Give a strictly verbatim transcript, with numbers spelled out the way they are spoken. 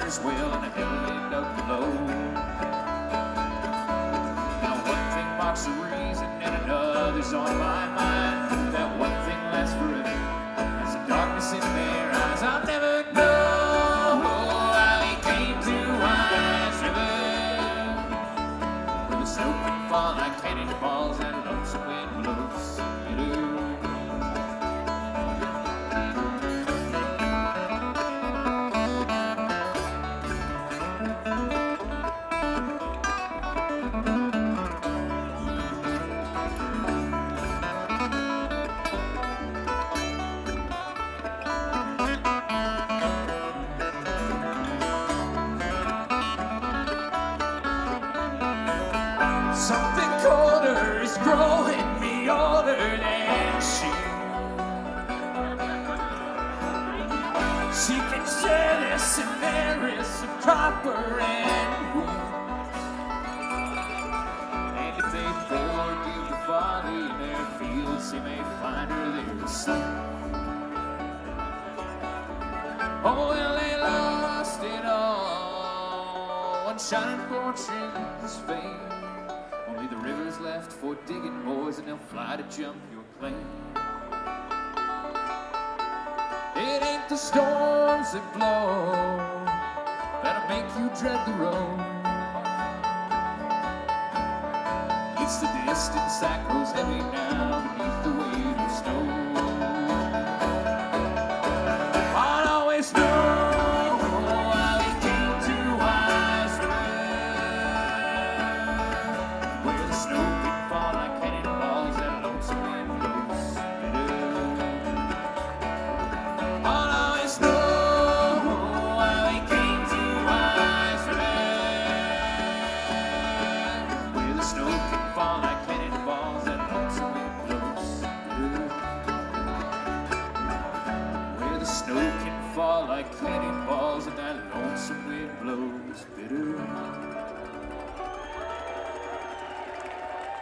burns well in a heavily dug below. Now one thing marks the reason and another's on my mind. That one thing lasts forever. There's a darkness in their eyes. I'll never know how he came to Wise River, where the snow can fall like cannonballs and lonesome wind blows. Something colder is growing me older than she. She can share this and there is some copper and wheat. And if they forgive the folly in their fields, they may find her there asleep. Oh, well, they lost it all. One shining fortune's fame. Only the river's left for digging, boys, and they'll fly to jump your claim. It ain't the storms that blow that'll make you dread the road. It's the distance that grows heavy now beneath the weight of snow. I'll always know how he came to Wise River, where the snow can fall like cannonballs and lonesome wind blows bitter. I'll always know how he came to Wise River, where the snow can fall like cannonballs and lonesome wind blows bitter. Where the snow can fall like cannonballs and that lonesome wind blows bitter.